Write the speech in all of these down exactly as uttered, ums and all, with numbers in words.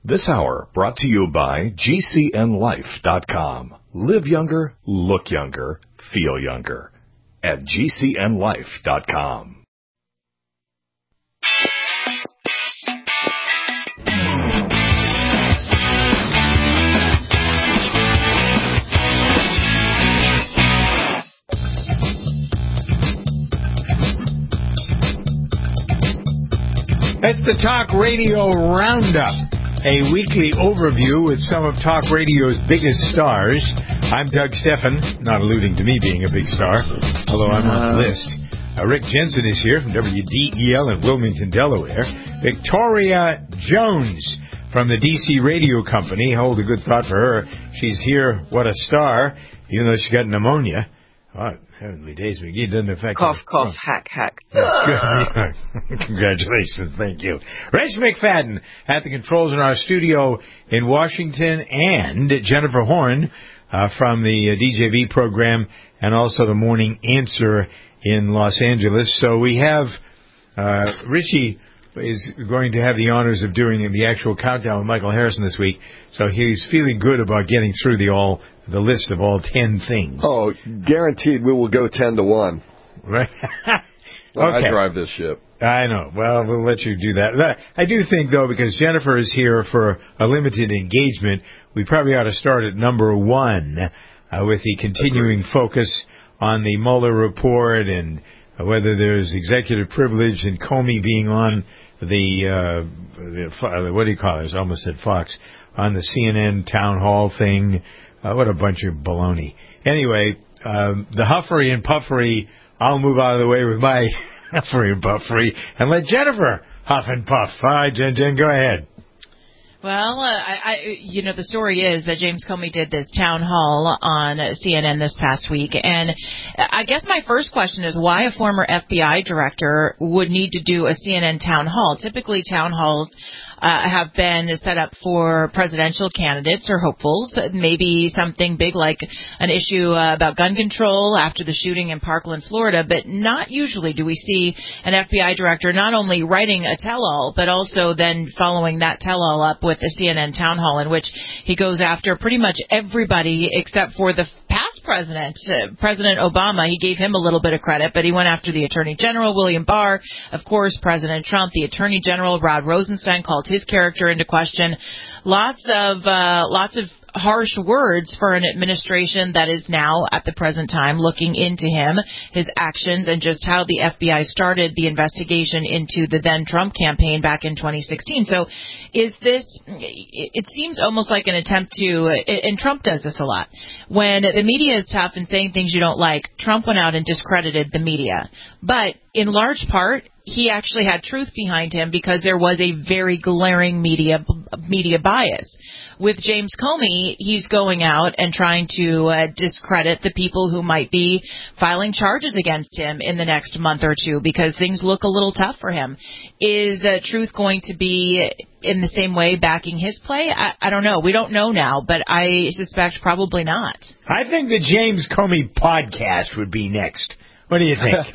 This hour brought to you by G C N life dot com. Live younger, look younger, feel younger at G C N life dot com. It's the Talk Radio Roundup, a weekly overview with some of Talk Radio's biggest stars. I'm Doug Steffen, not alluding to me being a big star, although I'm on the list. Uh, Rick Jensen is here from W D E L in Wilmington, Delaware. Victoria Jones from the D C Radio Company. Hold a good thought for her. She's here, what a star, even though she got pneumonia. Oh, heavenly days, McGee, doesn't affect Cough, her. cough, Oh. hack, hack. That's good. Congratulations. Thank you. Reg McFadden at the controls in our studio in Washington, and Jennifer Horn uh, from the uh, D J V program and also the Morning Answer in Los Angeles. So we have uh, Rishi is going to have the honors of doing the actual countdown with Michael Harrison this week. So he's feeling good about getting through the all the list of all ten things. Oh, guaranteed we will go ten to one. Right. Okay. I drive this ship. I know. Well, we'll let you do that. I do think, though, because Jennifer is here for a limited engagement, we probably ought to start at number one uh, with the continuing Agreed. focus on the Mueller report and uh, whether there's executive privilege and Comey being on the, uh, the, what do you call it? I almost said Fox, on the C N N town hall thing. Uh, what a bunch of baloney. Anyway, um, the huffery and puffery, I'll move out of the way with my huffery and puffery and let Jennifer huff and puff. All right, Jen, Jen, go ahead. Well, uh, I, I, you know, the story is that James Comey did this town hall on C N N this past week, and I guess my first question is why a former F B I director would need to do a C N N town hall. Typically, town halls Uh, have been set up for presidential candidates or hopefuls, maybe something big like an issue uh, about gun control after the shooting in Parkland, Florida, but not usually do we see an F B I director not only writing a tell-all, but also then following that tell-all up with a C N N town hall in which he goes after pretty much everybody except for the past president, uh, President Obama. He gave him a little bit of credit, but he went after the Attorney General, William Barr, of course, President Trump, the Attorney General, Rod Rosenstein, called his character into question. Lots of uh, lots of harsh words for an administration that is now, at the present time, looking into him, his actions, and just how the F B I started the investigation into the then Trump campaign back in twenty sixteen. So is this, it seems almost like an attempt to, and Trump does this a lot, when the media is tough and saying things you don't like, Trump went out and discredited the media. But in large part, he actually had truth behind him because there was a very glaring media media bias. With James Comey, he's going out and trying to uh, discredit the people who might be filing charges against him in the next month or two because things look a little tough for him. Is uh, truth going to be in the same way backing his play? I, I don't know. We don't know now, but I suspect probably not. I think the James Comey podcast would be next. What do you think?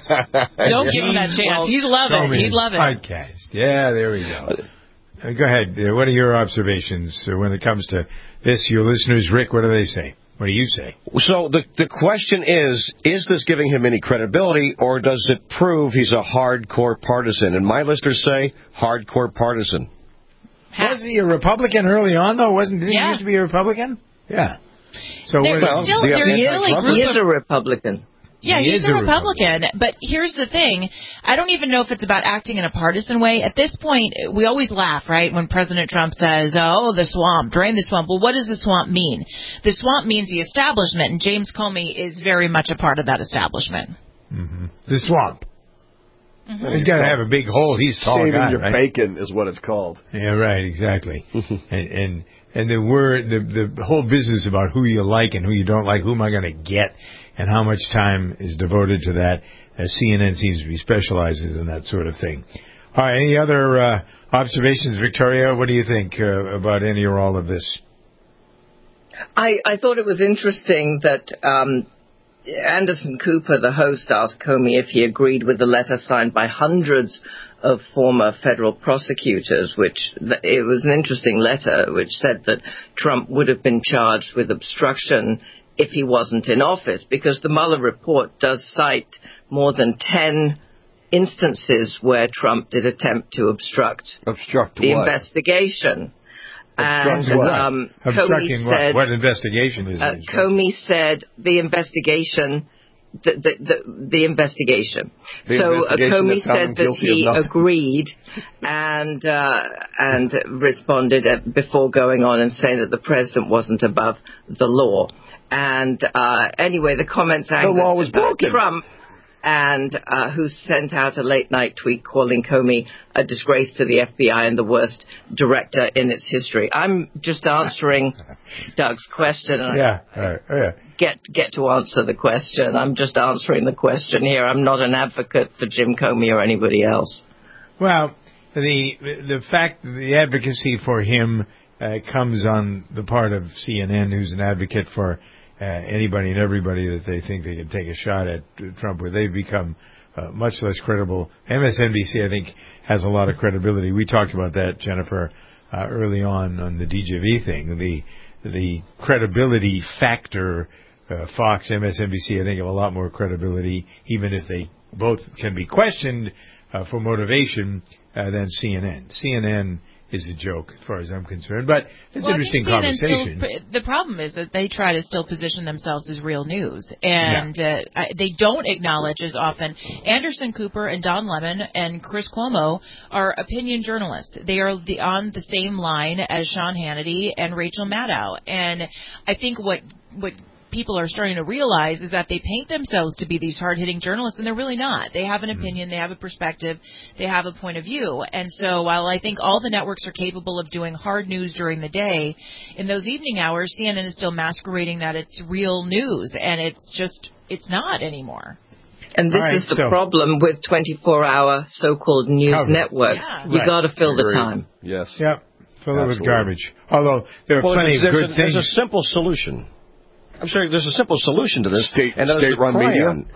Don't give him that chance. Well, He'd love it. He'd love it. Podcast. Yeah, there we go. Uh, go ahead. Uh, what are your observations uh, when it comes to this? Your listeners, Rick, what do they say? What do you say? So the the question is, is this giving him any credibility, or does it prove he's a hardcore partisan? And my listeners say hardcore partisan. Wasn't he a Republican early on, though? Wasn't didn't yeah. he used to be a Republican? Yeah. So there, well, still, the, there is still a group he is of, a Republican. Yeah, he he's a Republican, Republican, but here's the thing. I don't even know if it's about acting in a partisan way. At this point, we always laugh, right, when President Trump says, oh, the swamp, drain the swamp. Well, what does the swamp mean? The swamp means the establishment, and James Comey is very much a part of that establishment. Mm-hmm. The swamp. Mm-hmm. He's got to have a big hole. He's tall Saving guy, your right? bacon is what it's called. Yeah, right, exactly. and, and and the word, the the whole business about who you like and who you don't like, who am I going to get, and how much time is devoted to that, as C N N seems to be specializes in that sort of thing. All right, any other uh, observations, Victoria? What do you think uh, about any or all of this? I, I thought it was interesting that um, Anderson Cooper, the host, asked Comey if he agreed with the letter signed by hundreds of former federal prosecutors, which it was an interesting letter which said that Trump would have been charged with obstruction if he wasn't in office, because the Mueller report does cite more than ten instances where Trump did attempt to obstruct, obstruct the what? investigation. Obstruct and what? um, Obstructing Comey what? said, What investigation is uh, it? Comey said the investigation, the the, the, the investigation. The so investigation uh, Comey that found him said that guilty of he nothing. agreed and uh, and responded uh, before going on and saying that the president wasn't above the law. And uh, anyway, the comments angered the law was broken. Trump, and uh, who sent out a late-night tweet calling Comey a disgrace to the F B I and the worst director in its history. I'm just answering Doug's question. And yeah, I right. Oh, yeah. Get get to answer the question. I'm just answering the question here. I'm not an advocate for Jim Comey or anybody else. Well, the the fact the advocacy for him uh, comes on the part of C N N, who's an advocate for uh, anybody and everybody that they think they can take a shot at Trump with. They've become uh, much less credible. M S N B C, I think, has a lot of credibility. We talked about that, Jennifer, uh, early on on the D J V thing. The the credibility factor, uh, Fox, M S N B C, I think have a lot more credibility, even if they both can be questioned uh, for motivation uh, than C N N. C N N is a joke as far as I'm concerned, but it's well, an interesting I think C N N conversation. Still, the problem is that they try to still position themselves as real news, and yeah. uh, I, they don't acknowledge as often. Anderson Cooper and Don Lemon and Chris Cuomo are opinion journalists. They are the, on the same line as Sean Hannity and Rachel Maddow, and I think what what people are starting to realize is that they paint themselves to be these hard-hitting journalists, and they're really not. They have an opinion, they have a perspective, they have a point of view. And so while I think all the networks are capable of doing hard news during the day, in those evening hours, C N N is still masquerading that it's real news, and it's just, it's not anymore. And this right, is the so problem with twenty-four hour so-called news Cover. networks. Yeah. You Right. got to fill the Agreed. time. Yes. Yep. Fill it with Absolutely. garbage. Although there are well, plenty of there's good a, things. There's a simple solution. I'm sorry, there's a simple solution to this. State, and that is state-run the media? Cryon.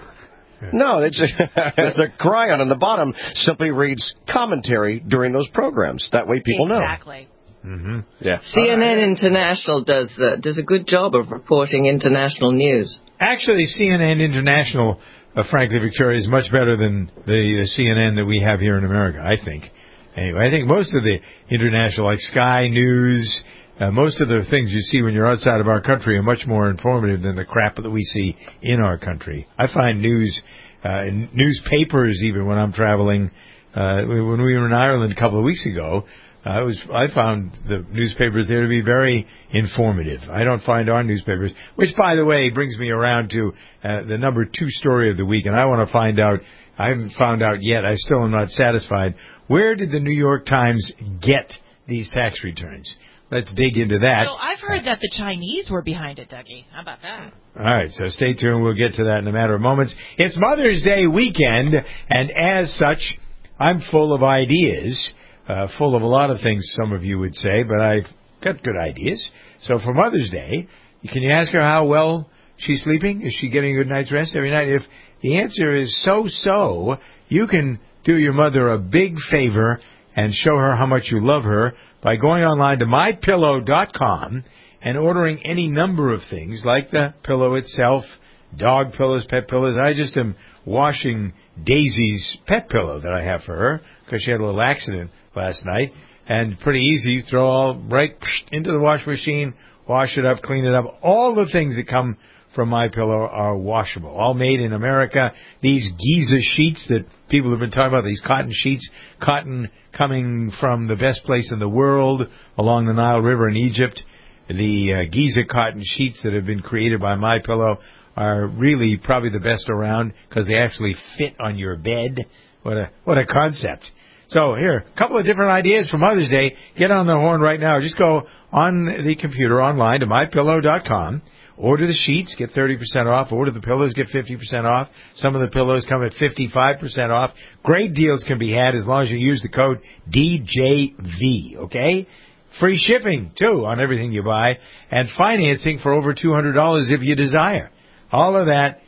No, it's the Cryon on the bottom simply reads commentary during those programs. That way people know. Exactly. Mm-hmm. Yeah. C N N International does uh, does a good job of reporting international news. Actually, C N N International, uh, frankly, Victoria, is much better than the uh, C N N that we have here in America, I think. Anyway, I think most of the international, like Sky News, uh, most of the things you see when you're outside of our country are much more informative than the crap that we see in our country. I find news, uh, newspapers, even when I'm traveling, uh, when we were in Ireland a couple of weeks ago, I was I found the newspapers there to be very informative. I don't find our newspapers, which, by the way, brings me around to uh, the number two story of the week, and I want to find out. I haven't found out yet. I still am not satisfied. Where did the New York Times get these tax returns? Let's dig into that. So I've heard that the Chinese were behind it, Dougie. How about that? All right, so stay tuned. We'll get to that in a matter of moments. It's Mother's Day weekend, and as such, I'm full of ideas, uh, full of a lot of things, some of you would say, but I've got good ideas. So for Mother's Day, can you ask her how well she's sleeping? Is she getting a good night's rest every night? If the answer is so-so, you can do your mother a big favor and show her how much you love her by going online to my pillow dot com and ordering any number of things, like the pillow itself, dog pillows, pet pillows. I just am washing Daisy's pet pillow that I have for her because she had a little accident last night. And pretty easy, you throw all right into the wash machine, wash it up, clean it up. All the things that come from MyPillow are washable, all made in America. These Giza sheets that people have been talking about, these cotton sheets, cotton coming from the best place in the world along the Nile River in Egypt. The uh, Giza cotton sheets that have been created by MyPillow are really probably the best around because they actually fit on your bed. What a what a concept. So here, a couple of different ideas for Mother's Day. Get on the horn right now. Just go on the computer online to my pillow dot com. Order the sheets, get thirty percent off. Order the pillows, get fifty percent off. Some of the pillows come at fifty-five percent off. Great deals can be had as long as you use the code D J V, okay? Free shipping, too, on everything you buy. And financing for over two hundred dollars if you desire. All of that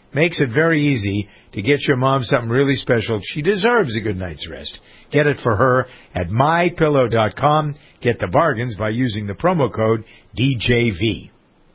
makes it very easy to get your mom something really special. She deserves a good night's rest. Get it for her at my pillow dot com. Get the bargains by using the promo code D J V.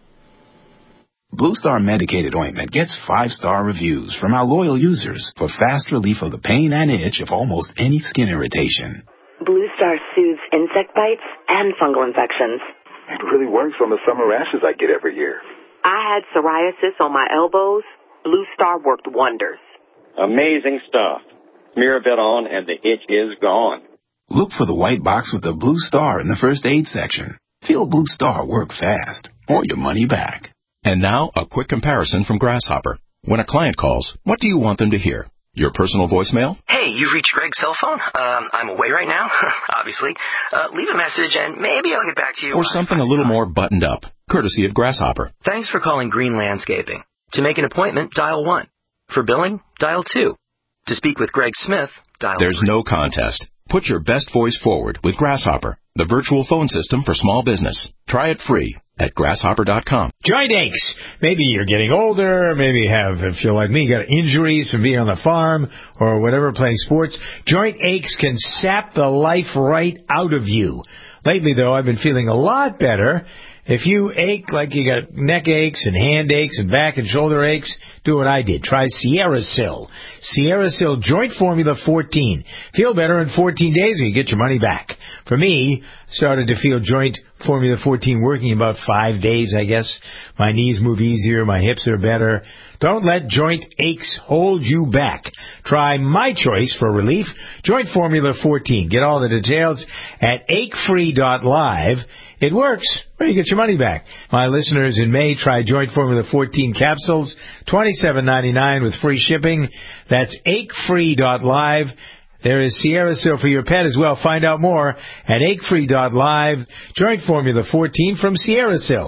Blue Star Medicated Ointment gets five-star reviews from our loyal users for fast relief of the pain and itch of almost any skin irritation. Blue Star soothes insect bites and fungal infections. It really works on the summer rashes I get every year. I had psoriasis on my elbows. Blue Star worked wonders. Amazing stuff. Smear a bit on and the itch is gone. Look for the white box with the Blue Star in the first aid section. Feel Blue Star work fast or your money back. And now, a quick comparison from Grasshopper. When a client calls, what do you want them to hear? Your personal voicemail? Hey, you've reached Greg's cell phone. Um, I'm away right now, obviously. Uh, leave a message and maybe I'll get back to you. Or something a little more buttoned up, courtesy of Grasshopper. Thanks for calling Green Landscaping. To make an appointment, dial one. For billing, dial two. To speak with Greg Smith, dial There's three. no contest. Put your best voice forward with Grasshopper, the virtual phone system for small business. Try it free at grasshopper dot com. Joint aches. Maybe you're getting older. Maybe you have, if you're like me, got injuries from being on the farm or whatever, playing sports. Joint aches can sap the life right out of you. Lately, though, I've been feeling a lot better. If you ache like you got neck aches and hand aches and back and shoulder aches, do what I did. Try SierraSil. SierraSil Joint Formula fourteen. Feel better in fourteen days and you get your money back. For me, started to feel Joint Formula fourteen working in about five days, I guess. My knees move easier. My hips are better. Don't let joint aches hold you back. Try my choice for relief, Joint Formula fourteen. Get all the details at ache free dot live. It works, or you get your money back. My listeners in May try Joint Formula fourteen capsules, twenty-seven ninety-nine with free shipping. That's ache free dot live. There is SierraSil for your pet as well. Find out more at ache free dot live. Joint Formula fourteen from SierraSil.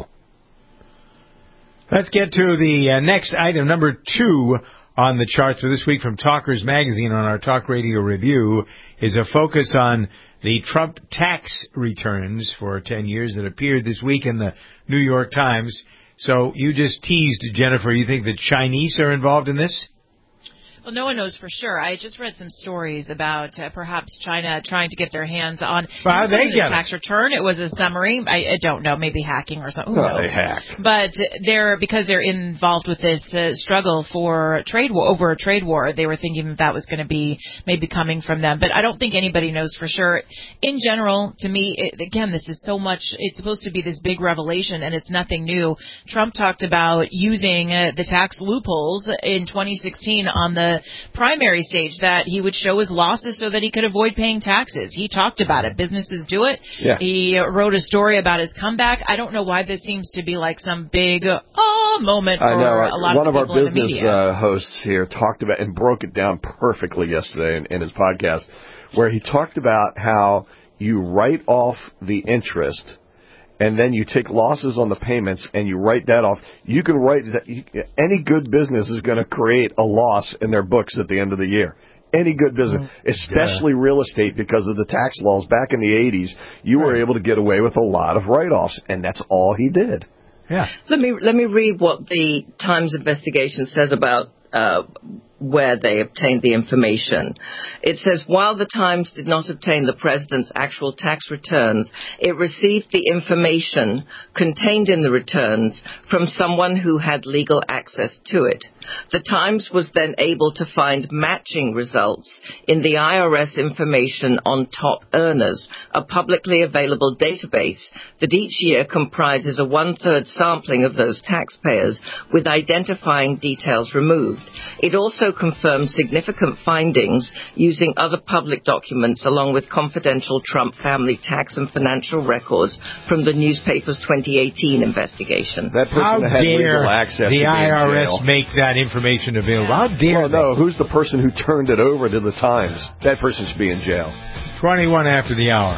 Let's get to the uh, next item, number two on the charts for this week from Talkers Magazine on our Talk Radio Review is a focus on the Trump tax returns for ten years that appeared this week in the New York Times. So you just teased, Jennifer, you think the Chinese are involved in this? Well, no one knows for sure. I just read some stories about uh, perhaps China trying to get their hands on well, they the get tax it. return. It was a summary. I, I don't know, maybe hacking or something. Who No, knows? they hacked. But they're because they're involved with this uh, struggle for trade war, over a trade war. They were thinking that that was going to be maybe coming from them. But I don't think anybody knows for sure. In general, to me, it, again, this is so much. It's supposed to be this big revelation, and it's nothing new. Trump talked about using uh, the tax loopholes in twenty sixteen on the primary stage that he would show his losses so that he could avoid paying taxes. He talked about it. Businesses do it. Yeah. He wrote a story about his comeback. I don't know why this seems to be like some big oh moment for I know. a lot One of of our people in the business media. uh, hosts here talked about and broke it down perfectly yesterday in, in his podcast, where he talked about how you write off the interest and then you take losses on the payments and you write that off. You can write that. You, any good business is going to create a loss in their books at the end of the year. Any good business, especially yeah. real estate, because of the tax laws back in the eighties, you right. were able to get away with a lot of write-offs, and that's all he did. Yeah. Let me let me read what the Times investigation says about uh, where they obtained the information. It says, while the Times did not obtain the president's actual tax returns, it received the information contained in the returns from someone who had legal access to it. The Times was then able to find matching results in the I R S information on top earners, a publicly available database that each year comprises a one-third sampling of those taxpayers with identifying details removed. It also confirmed significant findings using other public documents along with confidential Trump family tax and financial records from the newspaper's twenty eighteen investigation. That person How had dare legal access the to I R S jail. make that information available? How dare well, no, who's the person who turned it over to the Times? That person should be in jail. twenty-one after the hour.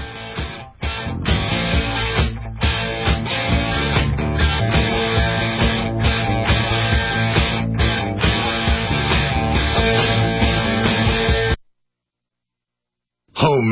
Homemade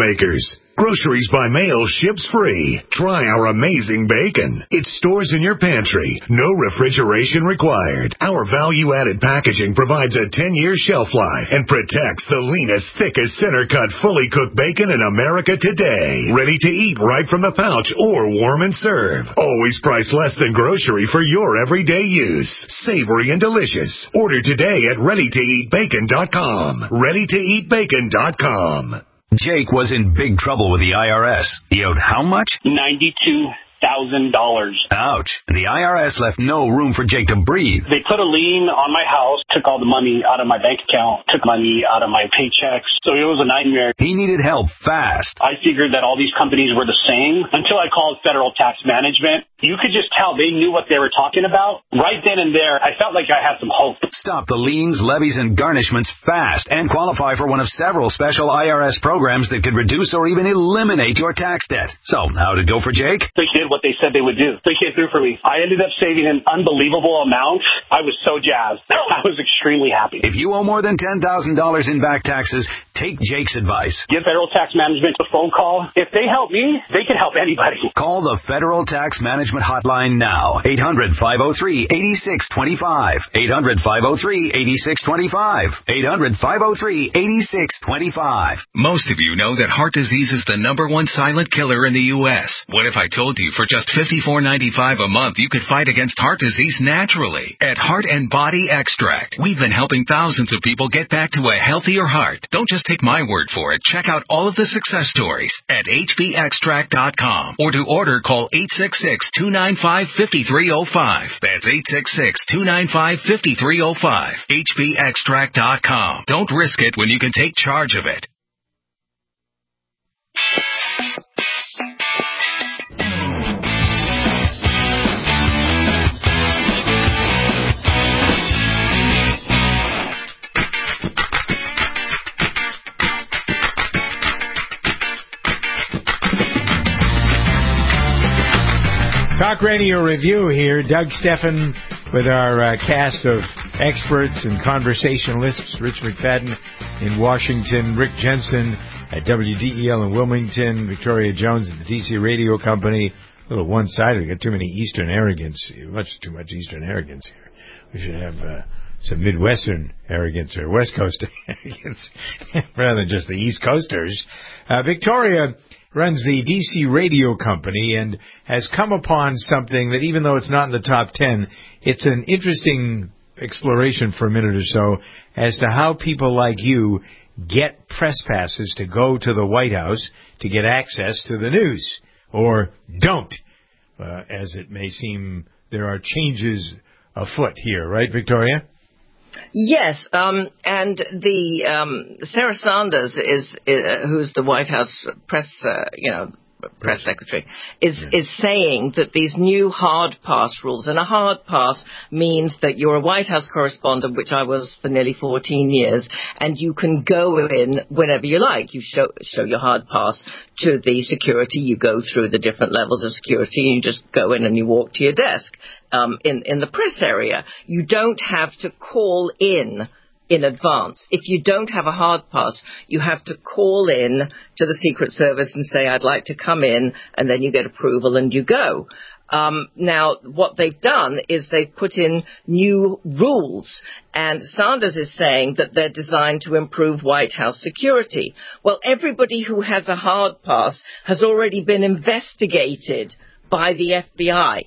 makers. Groceries by mail ships free. Try our amazing bacon. It stores in your pantry. No refrigeration required. Our value-added packaging provides a ten-year shelf life and protects the leanest, thickest, center-cut, fully cooked bacon in America today. Ready to eat right from the pouch or warm and serve. Always priced less than grocery for your everyday use. Savory and delicious. Order today at ready to eat bacon dot com. ready to eat bacon dot com. Jake was in big trouble with the I R S. He owed how much? ninety-two thousand dollars. Ouch. And the I R S left no room for Jake to breathe. They put a lien on my house, took all the money out of my bank account, took money out of my paychecks. So it was a nightmare. He needed help fast. I figured that all these companies were the same until I called Federal Tax Management. You could just tell they knew what they were talking about. Right then and there, I felt like I had some hope. Stop the liens, levies, and garnishments fast and qualify for one of several special I R S programs that could reduce or even eliminate your tax debt. So, how'd it go for Jake? They did what they said they would do. They came through for me. I ended up saving an unbelievable amount. I was so jazzed. I was extremely happy. If you owe more than ten thousand dollars in back taxes, take Jake's advice. Give Federal Tax Management a phone call. If they help me, they can help anybody. Call the Federal Tax Management Hotline now. eight hundred, five oh three, eight six two five. eight hundred, five oh three, eight six two five. eight hundred, five oh three, eight six two five. Most of you know that heart disease is the number one silent killer in the U S. What if I told you for just fifty-four ninety-five a month you could fight against heart disease naturally? At Heart and Body Extract, we've been helping thousands of people get back to a healthier heart. Don't just take my word for it. Check out all of the success stories at H B extract dot com, or to order, call eight six six, two nine five, five three oh five. That's eight six six, two nine five, five three oh five. H B extract dot com. Don't risk it when you can take charge of it. Talk Radio Review here. Doug Steffen with our uh, cast of experts and conversationalists. Rich McFadden in Washington, Rick Jensen at W D E L in Wilmington, Victoria Jones at the D C Radio Company. A little one-sided. We got too many Eastern arrogance. Much too much Eastern arrogance here. We should have uh, some Midwestern arrogance or West Coast arrogance rather than just the East Coasters. Uh, Victoria runs the D C Radio Company and has come upon something that, even though it's not in the top ten, it's an interesting exploration for a minute or so as to how people like you get press passes to go to the White House to get access to the news, or don't. Uh, as it may seem, there are changes afoot here, right, Victoria? Yes, um, and the um, Sarah Sanders is, uh, who's the White House press, uh, you know, press secretary, is yeah. is saying that these new hard pass rules, and a hard pass means that you're a White House correspondent, which I was for nearly fourteen years, and you can go in whenever you like. You show show your hard pass to the security. You go through the different levels of security, and you just go in and you walk to your desk um, in in the press area. You don't have to call in in advance. If you don't have a hard pass, you have to call in to the Secret Service and say, I'd like to come in, and then you get approval and you go. Um, now, what they've done is they've put in new rules, and Sanders is saying that they're designed to improve White House security. Well, everybody who has a hard pass has already been investigated by the F B I.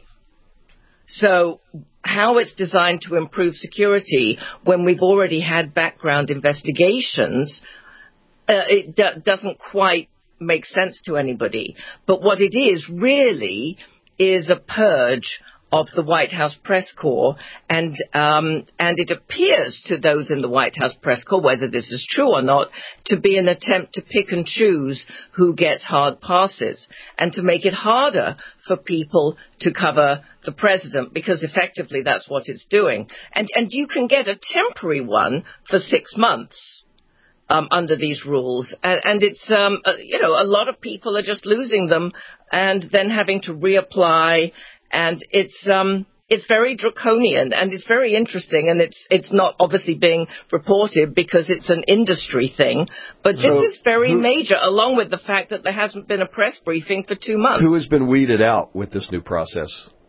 So how it's designed to improve security when we've already had background investigations, uh, it d- doesn't quite make sense to anybody. But what it is really is a purge of the White House press corps, and um, and it appears to those in the White House press corps, whether this is true or not, to be an attempt to pick and choose who gets hard passes and to make it harder for people to cover the president, because effectively that's what it's doing. And and you can get a temporary one for six months. Um, under these rules, and, and it's um, uh, you know a lot of people are just losing them and then having to reapply, and it's um, it's very draconian, and it's very interesting, and it's it's not obviously being reported because it's an industry thing, but this So is very who- major, along with the fact that there hasn't been a press briefing for two months. Who has been weeded out with this new process?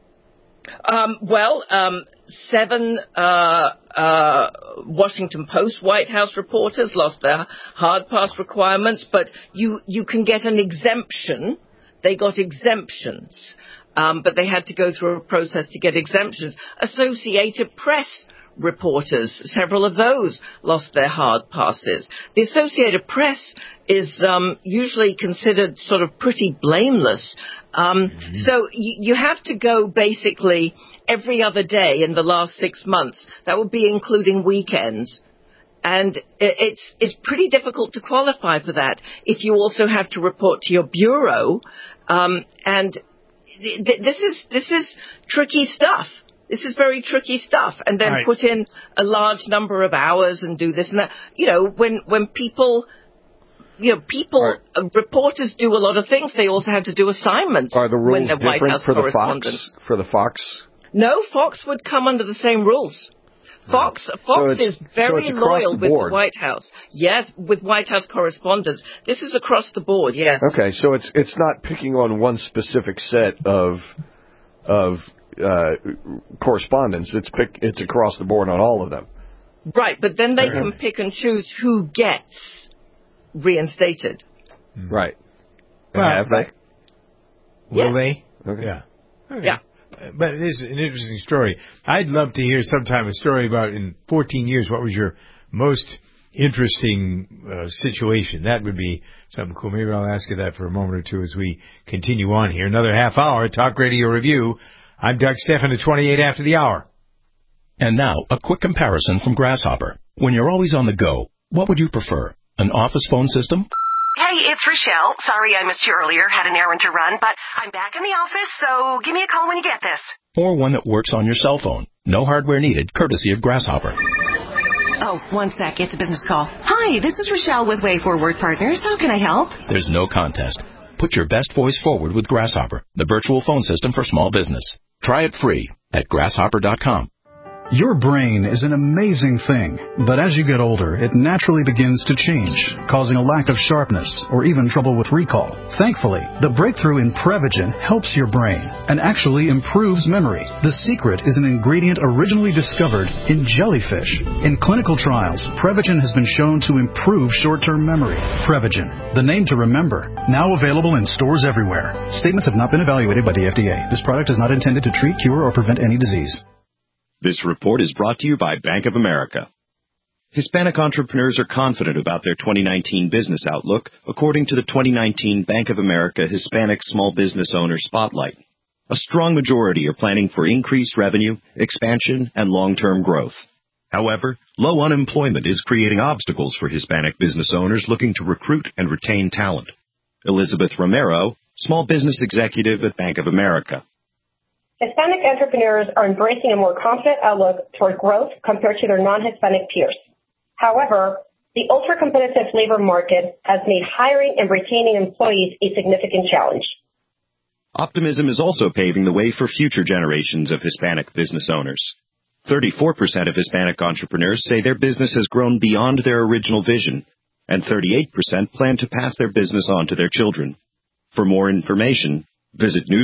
Um, well, um, seven uh, uh, Washington Post White House reporters lost their hard pass requirements, but you, you can get an exemption. They got exemptions, um, but they had to go through a process to get exemptions. Associated Press reporters, several of those lost their hard passes. The Associated Press is um, usually considered sort of pretty blameless. Um, mm-hmm. So y- you have to go basically every other day in the last six months. That would be including weekends. And it's it's pretty difficult to qualify for that if you also have to report to your bureau. Um, and th- th- this is this is tricky stuff. This is very tricky stuff. And then right. put in a large number of hours and do this and that. You know, when when people, you know, people, Are, uh, reporters do a lot of things. They also have to do assignments. Are the rules when they're White different House for the correspondents. Fox? For the Fox? No, Fox would come under the same rules. Fox Fox so is very so loyal the with board. the White House. Yes, with White House correspondents. This is across the board, yes. Okay, so it's it's not picking on one specific set of of uh, correspondence. It's pick it's across the board on all of them. Right, but then they Okay. can pick and choose who gets reinstated. Right. Well, Have they? Will Yes. they? Okay. Yeah. Okay. Yeah. But it is an interesting story. I'd love to hear sometime a story about in fourteen years, what was your most interesting uh, situation? That would be something cool. Maybe I'll ask you that for a moment or two as we continue on here. Another half hour, Talk Radio Review. I'm Doug Stephan at twenty-eight after the hour. And now, a quick comparison from Grasshopper. When you're always on the go, what would you prefer? An office phone system? Hey, it's Rochelle. Sorry I missed you earlier. Had an errand to run, but I'm back in the office, so give me a call when you get this. Or one that works on your cell phone? No hardware needed, courtesy of Grasshopper. Oh, one sec. It's a business call. Hi, this is Rochelle with Way Forward Partners. How can I help? There's no contest. Put your best voice forward with Grasshopper, the virtual phone system for small business. Try it free at grasshopper dot com. Your brain is an amazing thing, but as you get older, it naturally begins to change, causing a lack of sharpness or even trouble with recall. Thankfully, the breakthrough in Prevagen helps your brain and actually improves memory. The secret is an ingredient originally discovered in jellyfish. In clinical trials, Prevagen has been shown to improve short-term memory. Prevagen, the name to remember, now available in stores everywhere. Statements have not been evaluated by the F D A. This product is not intended to treat, cure, or prevent any disease. This report is brought to you by Bank of America. Hispanic entrepreneurs are confident about their twenty nineteen business outlook, according to the twenty nineteen Bank of America Hispanic Small Business Owner Spotlight. A strong majority are planning for increased revenue, expansion, and long-term growth. However, low unemployment is creating obstacles for Hispanic business owners looking to recruit and retain talent. Elizabeth Romero, Small Business Executive at Bank of America. Hispanic entrepreneurs are embracing a more confident outlook toward growth compared to their non-Hispanic peers. However, the ultra-competitive labor market has made hiring and retaining employees a significant challenge. Optimism is also paving the way for future generations of Hispanic business owners. thirty-four percent of Hispanic entrepreneurs say their business has grown beyond their original vision, and thirty-eight percent plan to pass their business on to their children. For more information, visit news.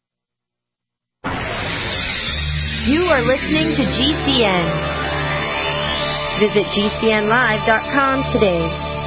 You are listening to G C N. Visit G C N live dot com today.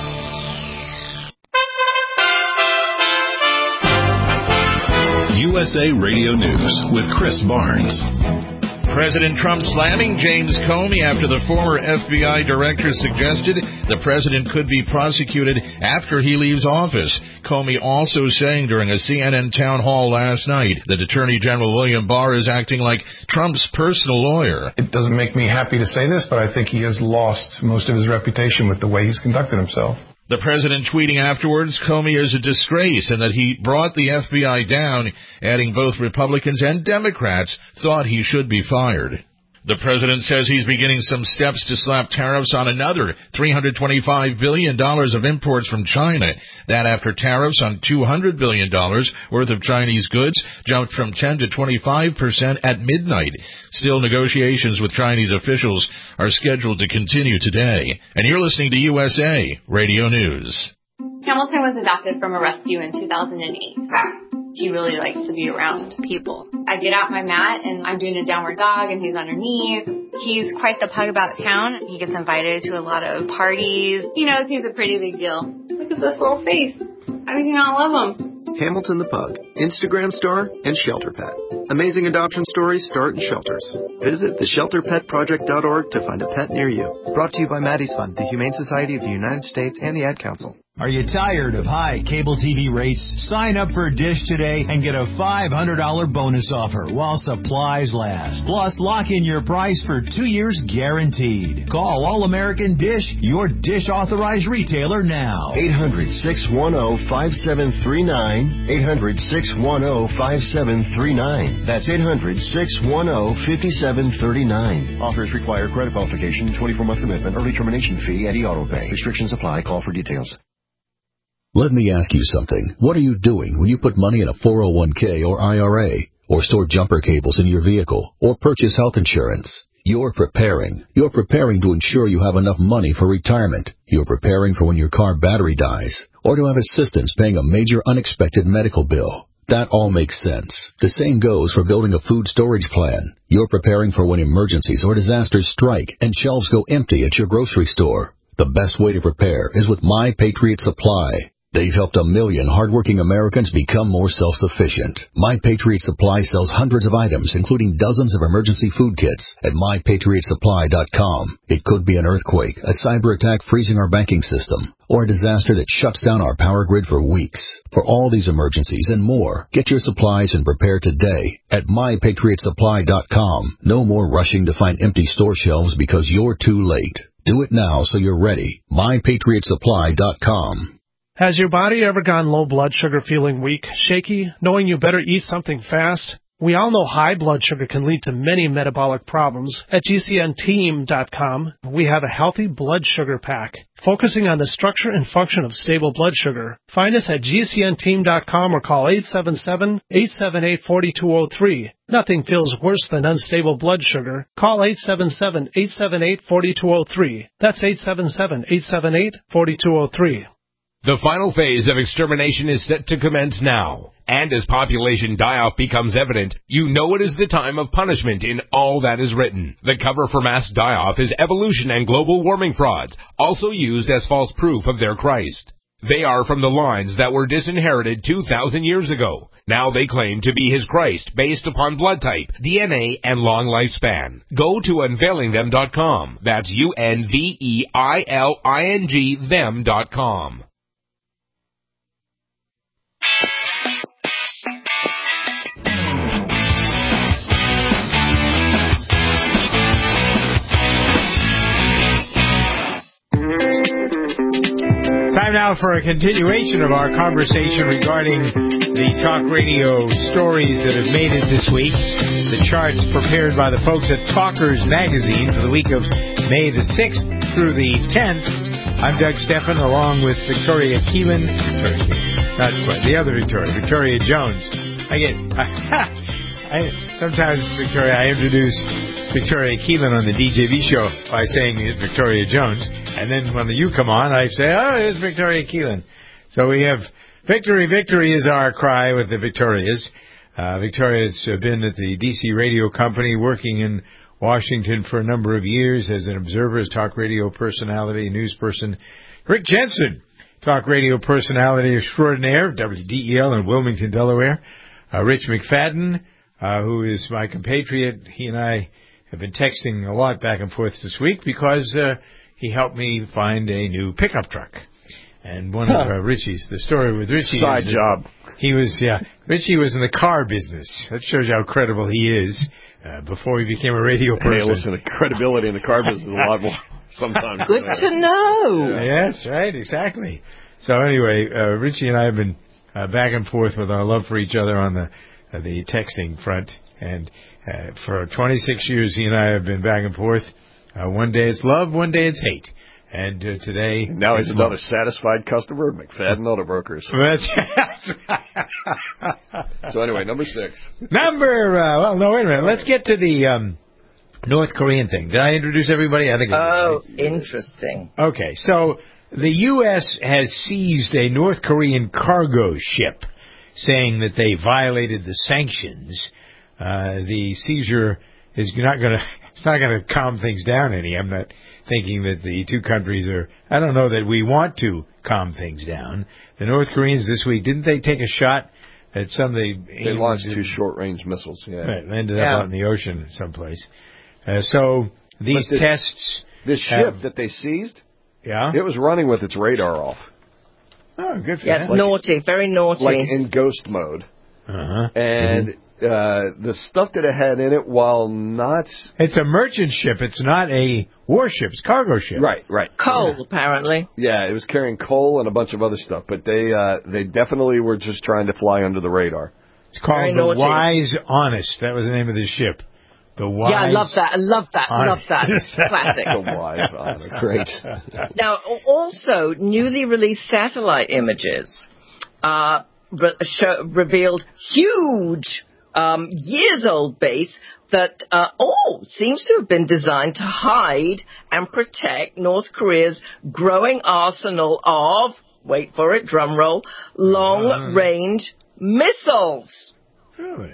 U S A Radio News with Chris Barnes. President Trump slamming James Comey after the former F B I director suggested the president could be prosecuted after he leaves office. Comey also saying during a C N N town hall last night that Attorney General William Barr is acting like Trump's personal lawyer. It doesn't make me happy to say this, but I think he has lost most of his reputation with the way he's conducted himself. The president tweeting afterwards, Comey is a disgrace and that he brought the F B I down, adding both Republicans and Democrats thought he should be fired. The president says he's beginning some steps to slap tariffs on another three hundred twenty-five billion dollars of imports from China. That after tariffs on two hundred billion dollars worth of Chinese goods jumped from ten to twenty-five percent at midnight. Still, negotiations with Chinese officials are scheduled to continue today. And you're listening to U S A Radio News. Hamilton was adopted from a rescue in two thousand eight. He really likes to be around people. I get out my mat and I'm doing a downward dog and he's underneath. He's quite the pug about town. He gets invited to a lot of parties. He knows he's a pretty big deal. Look at this little face. How do you not love him? Hamilton the Pug, Instagram star, and shelter pet. Amazing adoption stories start in shelters. Visit the shelter pet project dot org to find a pet near you. Brought to you by Maddie's Fund, the Humane Society of the United States, and the Ad Council. Are you tired of high cable T V rates? Sign up for Dish today and get a five hundred dollars bonus offer while supplies last. Plus, lock in your price for two years guaranteed. Call All American Dish, your Dish authorized retailer now. eight hundred, six one zero, five seven three nine. eight hundred, six one zero, five seven three nine. That's eight hundred, six one zero, five seven three nine. Offers require credit qualification, twenty-four month commitment, early termination fee, and e-auto pay. Restrictions apply. Call for details. Let me ask you something. What are you doing when you put money in a four oh one k or I R A, or store jumper cables in your vehicle, or purchase health insurance? You're preparing. You're preparing to ensure you have enough money for retirement. You're preparing for when your car battery dies, or to have assistance paying a major unexpected medical bill. That all makes sense. The same goes for building a food storage plan. You're preparing for when emergencies or disasters strike and shelves go empty at your grocery store. The best way to prepare is with My Patriot Supply. They've helped a million hardworking Americans become more self-sufficient. My Patriot Supply sells hundreds of items, including dozens of emergency food kits at my patriot supply dot com. It could be an earthquake, a cyber attack freezing our banking system, or a disaster that shuts down our power grid for weeks. For all these emergencies and more, get your supplies and prepare today at my patriot supply dot com. No more rushing to find empty store shelves because you're too late. Do it now so you're ready. my patriot supply dot com. Has your body ever gone low blood sugar, feeling weak, shaky, knowing you better eat something fast? We all know high blood sugar can lead to many metabolic problems. At G C N team dot com, we have a healthy blood sugar pack, focusing on the structure and function of stable blood sugar. Find us at G C N team dot com or call eight seven seven, eight seven eight, four two zero three. Nothing feels worse than unstable blood sugar. Call eight seven seven, eight seven eight, four two zero three. That's eight seven seven, eight seven eight, four two zero three. The final phase of extermination is set to commence now. And as population die-off becomes evident, you know it is the time of punishment in all that is written. The cover for mass die-off is evolution and global warming frauds, also used as false proof of their Christ. They are from the lines that were disinherited two thousand years ago. Now they claim to be his Christ based upon blood type, D N A, and long lifespan. Go to unveiling them dot com. That's U N V E I L I N G them dot com. Time now for a continuation of our conversation regarding the talk radio stories that have made it this week. The charts prepared by the folks at Talkers Magazine for the week of May the sixth through the tenth. I'm Doug Steffen, along with Victoria Keelan. Not quite. The other Victoria, Victoria Jones. I get... I, sometimes, Victoria, I introduce Victoria Keelan on the D J V show by saying it's Victoria Jones. And then when you come on, I say, oh, it's Victoria Keelan. So we have victory, victory is our cry with the Victorias. Uh, Victoria's been at the D C Radio Company working in Washington for a number of years as an observer, as talk radio personality, news person. Rick Jensen, talk radio personality extraordinaire, W D E L in Wilmington, Delaware. Uh, Rich McFadden, uh, who is my compatriot. He and I have been texting a lot back and forth this week because uh, he helped me find a new pickup truck. And one of uh, Richie's, the story with Richie. Side is job. He was, yeah, Richie was in the car business. That shows you how credible he is uh, before he became a radio person. Hey, listen, the credibility in the car business is a lot more sometimes. Good to know. Yeah. Yes, right, exactly. So anyway, uh, Richie and I have been uh, back and forth with our love for each other on the uh, the texting front. And uh, for twenty-six years, he and I have been back and forth. Uh, one day it's love, one day it's hate. And uh, today... And now he's another satisfied customer of McFadden Auto Brokers. That's, that's right. So anyway, number six. Number... Uh, well, no, wait a minute. Let's get to the um, North Korean thing. Did I introduce everybody? I think. Oh, interesting. Okay, so the U S has seized a North Korean cargo ship, saying that they violated the sanctions. Uh, the seizure is not going to... It's not going to calm things down any. I'm not thinking that the two countries are... I don't know that we want to calm things down. The North Koreans this week, didn't they take a shot at some... They, they launched two short-range missiles, yeah. Right, landed yeah. up out in the ocean someplace. Uh, so these this, tests... This ship have, that they seized, yeah, it was running with its radar off. Oh, good for yeah, that. It's like, naughty, very naughty. Like in ghost mode. Uh-huh. And... Mm-hmm. Uh, the stuff that it had in it, while not... It's a merchant ship. It's not a warship. It's a cargo ship. Right, right. Coal, yeah. apparently. Yeah, it was carrying coal and a bunch of other stuff, but they uh, they definitely were just trying to fly under the radar. It's called Very the naughty. Wise Honest. That was the name of the ship. The Wise... Yeah, I love that. I love that. I love that. Classic. The Wise Honest. Great. Now, also, newly released satellite images uh, re- show, revealed huge... Um, years-old base that, uh, oh, seems to have been designed to hide and protect North Korea's growing arsenal of, wait for it, drum roll, long-range missiles. Really?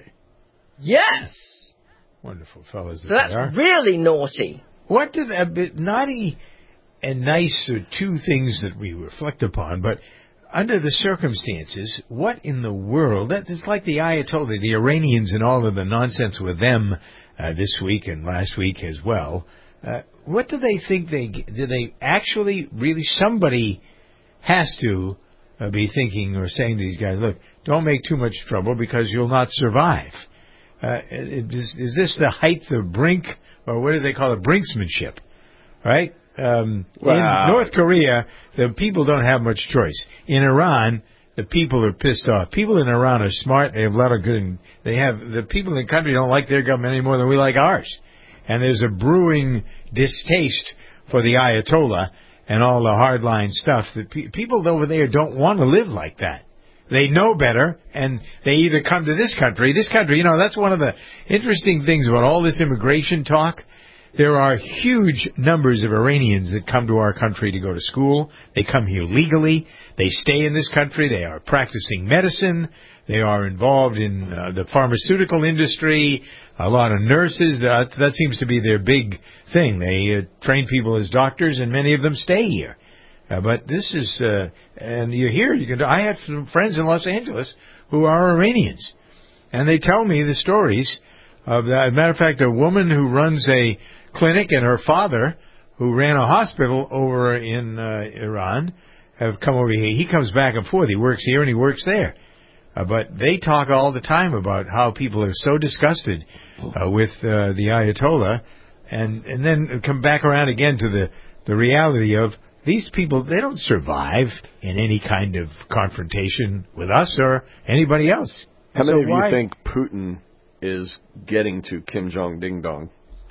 Yes. Wonderful fellows. So that's are. really naughty. What did a bit naughty and nice are two things that we reflect upon, but under the circumstances, what in the world? That is like the Ayatollah, the Iranians, and all of the nonsense with them uh, this week and last week as well. Uh, what do they think they do? They actually really somebody has to uh, be thinking or saying to these guys, look, don't make too much trouble because you'll not survive. Uh, is, is this the height of brink, or what do they call it, brinksmanship? Right? Um, wow. In North Korea, the people don't have much choice. In Iran, the people are pissed off. People in Iran are smart. They have a lot of good. They have the people in the country don't like their government any more than we like ours. And there's a brewing distaste for the Ayatollah and all the hardline stuff. That pe- people over there don't want to live like that. They know better, and they either come to this country. This country, you know, that's one of the interesting things about all this immigration talk. There are huge numbers of Iranians that come to our country to go to school. They come here legally. They stay in this country. They are practicing medicine. They are involved in uh, the pharmaceutical industry. A lot of nurses. Uh, that seems to be their big thing. They uh, train people as doctors, and many of them stay here. Uh, but this is, uh, and you hear, you can. I have some friends in Los Angeles who are Iranians, and they tell me the stories of that. As a matter of fact, a woman who runs a clinic and her father, who ran a hospital over in uh, Iran, have come over here. He comes back and forth. He works here and he works there. Uh, but they talk all the time about how people are so disgusted uh, with uh, the Ayatollah, and and then come back around again to the, the reality of these people. They don't survive in any kind of confrontation with us or anybody else. How so many of why, you think Putin is getting to Kim Jong Ding Dong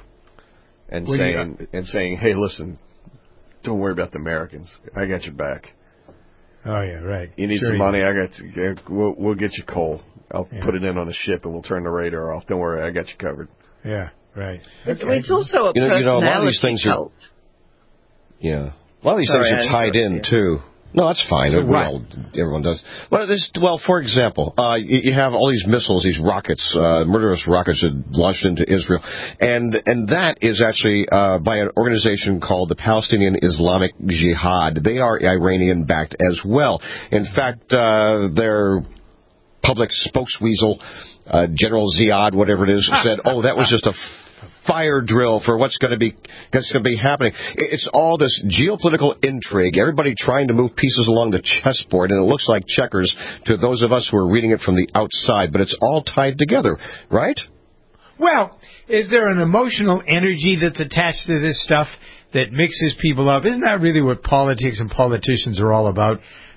and well, saying yeah. and saying, "Hey, listen, don't worry about the Americans. I got your back. Oh yeah, right. You need sure some you money. I got. You. We'll, we'll get you coal. I'll yeah. put it in on a ship and we'll turn the radar off. Don't worry, I got you covered." Yeah, right. It's, okay. it's also a you know, personality you know, a lot of these things cult. Are, yeah, a lot of these Sorry, things are tied in you. too. No, that's fine. So we all, everyone does. Well, this, well, for example, uh, you, you have all these missiles, these rockets, uh, murderous rockets that launched into Israel, and and that is actually uh, by an organization called the Palestinian Islamic Jihad. They are Iranian-backed as well. In fact, uh, their public spokesweasel, uh, General Ziad, whatever it is, said, "Oh, that was just a fire drill for what's going to be what's going to be happening." It's all this geopolitical intrigue, everybody trying to move pieces along the chessboard, and it looks like checkers to those of us who are reading it from the outside, but it's all tied together, right? Well, is there an emotional energy that's attached to this stuff that mixes people up? Isn't that really what politics and politicians are all about?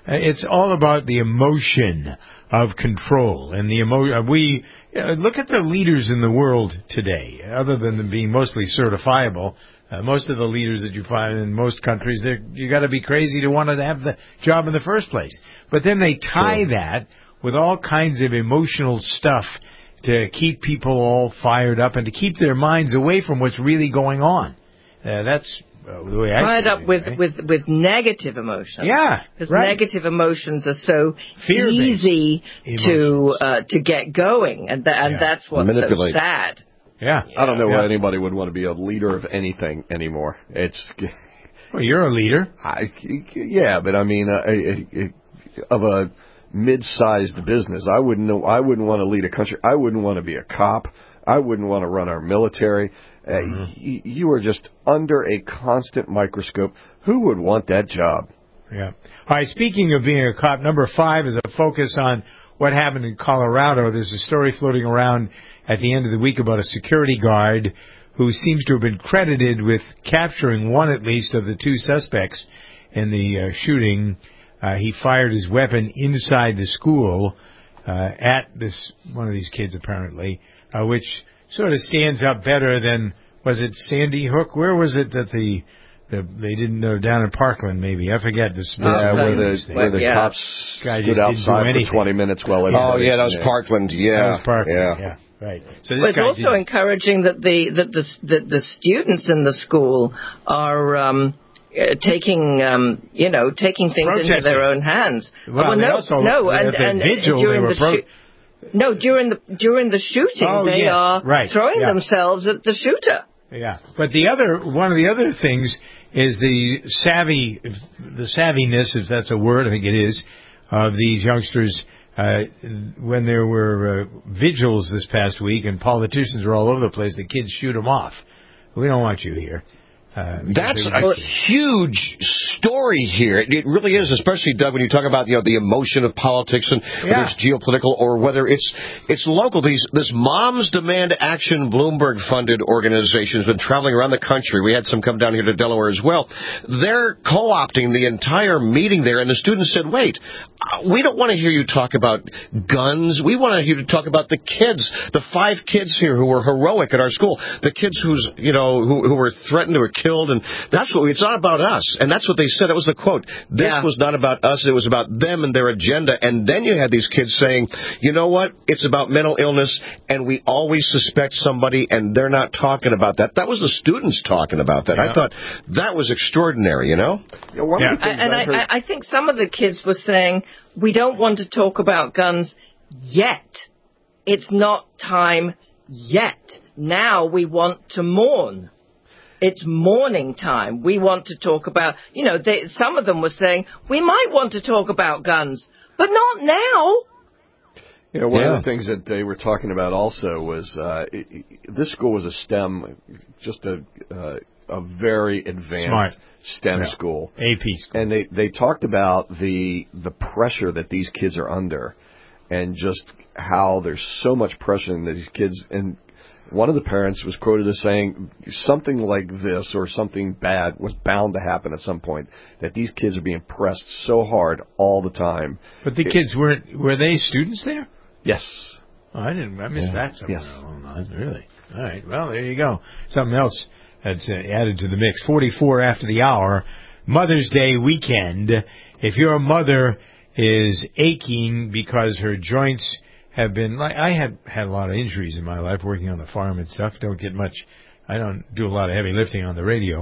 it's all about the emotion of control and the emo. We you know, look at the leaders in the world today. Other than them being mostly certifiable, uh, most of the leaders that you find in most countries, they're, you got to be crazy to want to have the job in the first place. But then they tie sure. that with all kinds of emotional stuff to keep people all fired up and to keep their minds away from what's really going on. Uh, that's uh, the way I tied up it, with, right? with with negative emotions. Yeah, because right. negative emotions are so Fear-based easy emotions. to uh, to get going, and th- and Yeah. that's what's so sad. Yeah, I don't know yeah. why anybody would want to be a leader of anything anymore. It's well, you're a leader. I, yeah, but I mean, uh, a, a, of a mid-sized business, I wouldn't know. I wouldn't want to lead a country. I wouldn't want to be a cop. I wouldn't want to run our military. Uh, mm-hmm. y- you are just under a constant microscope. Who would want that job? Yeah. All right. Speaking of being a cop, number five is a focus on what happened in Colorado. There's a story floating around at the end of the week about a security guard who seems to have been credited with capturing one at least of the two suspects in the uh, shooting. Uh, he fired his weapon inside the school uh, at this one of these kids, apparently, uh, which sort of stands up better than, was it Sandy Hook? Where was it that the, the they didn't know, down in Parkland maybe? I forget the Yeah, where the, where the yeah. cops Guy stood just didn't do outside anything. for twenty minutes while Oh, everybody... yeah, that was Parkland. Yeah. That was Parkland, yeah. yeah. Right. So this Well, it's guy also didn't- encouraging that the that the, the the students in the school are um, uh, taking um, you know taking things into Protesting. their own hands. Well, no, they also- no, at and, the and vigil, during they were the pro- shoo- no during the during the shooting Oh, they yes, are right, throwing yeah. themselves at the shooter. Yeah, but the other one of the other things is the savvy, the savviness, if that's a word, I think it is, of these youngsters. Uh, when there were uh, vigils this past week and politicians were all over the place, the kids shoot them off. We don't want you here. Uh, That's a huge story here. It really is, especially, Doug, when you talk about, you know, the emotion of politics and Yeah. whether it's geopolitical or whether it's it's local. These this Moms Demand Action Bloomberg-funded organization has been traveling around the country. We had some come down here to Delaware as well. They're co-opting the entire meeting there, and the students said, wait, uh, we don't want to hear you talk about guns. We want to hear you talk about the kids, the five kids here who were heroic at our school, the kids who's, you know, who, who were threatened or killed, and that's what it's not about us. And that's what they said. That was the quote. This Yeah. was not about us. It was about them and their agenda. And then you had these kids saying, you know what? It's about mental illness, and we always suspect somebody, and they're not talking about that. That was the students talking about that. Yeah. I thought that was extraordinary, you know? Yeah, one Yeah. of the things And I heard... I, I think some of the kids were saying, we don't want to talk about guns yet. It's not time yet. Now we want to mourn. It's mourning time. We want to talk about, you know, they, some of them were saying, we might want to talk about guns, but not now. You know, one Yeah. of the things that they were talking about also was uh, it, it, this school was a STEM, just a uh, a very advanced Smart. STEM Yeah. school. A P school. And they, they talked about the the pressure that these kids are under, and just how there's so much pressure in these kids. And one of the parents was quoted as saying something like this, or something bad was bound to happen at some point, that these kids are being pressed so hard all the time. But the It- kids weren't, were they students there? Yes. Oh, I didn't, I missed Yeah. that somewhere Yes. along the lines. Really? All right. Well, there you go. Something else that's uh, added to the mix. forty-four after the hour, Mother's Day weekend. If your mother is aching because her joints have been, like, I have had a lot of injuries in my life working on the farm and stuff. Don't get much, I don't do a lot of heavy lifting on the radio.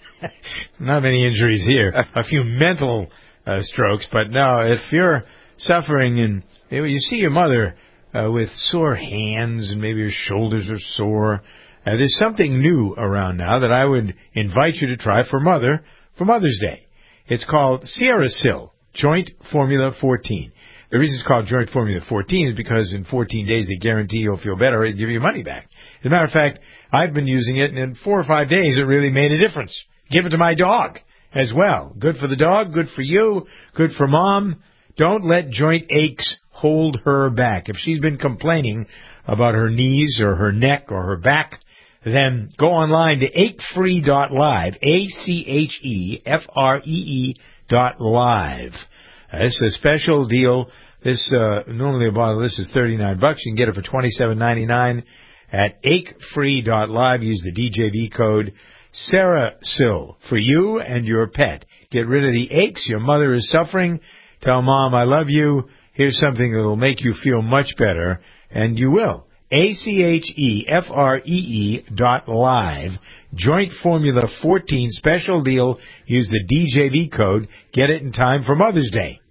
Not many injuries here. A few mental uh, strokes, but no, if you're suffering and maybe you see your mother uh, with sore hands and maybe your shoulders are sore, uh, there's something new around now that I would invite you to try for mother for Mother's Day. It's called Sierra Sil Joint Formula fourteen. The reason it's called Joint Formula fourteen is because in fourteen days they guarantee you'll feel better and give you your money back. As a matter of fact, I've been using it, and in four or five days it really made a difference. Give it to my dog as well. Good for the dog, good for you, good for mom. Don't let joint aches hold her back. If she's been complaining about her knees or her neck or her back, then go online to ache free dot live, A C H E F R E E dot live. Uh, this is a special deal. This uh, normally a bottle of this is thirty-nine bucks. You can get it for twenty-seven ninety-nine at ache free dot live. Use the D J V code Sarasil for you and your pet. Get rid of the aches. Your mother is suffering. Tell Mom I love you. Here's something that will make you feel much better, and you will. A C H E F R E E dot live. Joint Formula fourteen special deal. Use the D J V code. Get it in time for Mother's Day.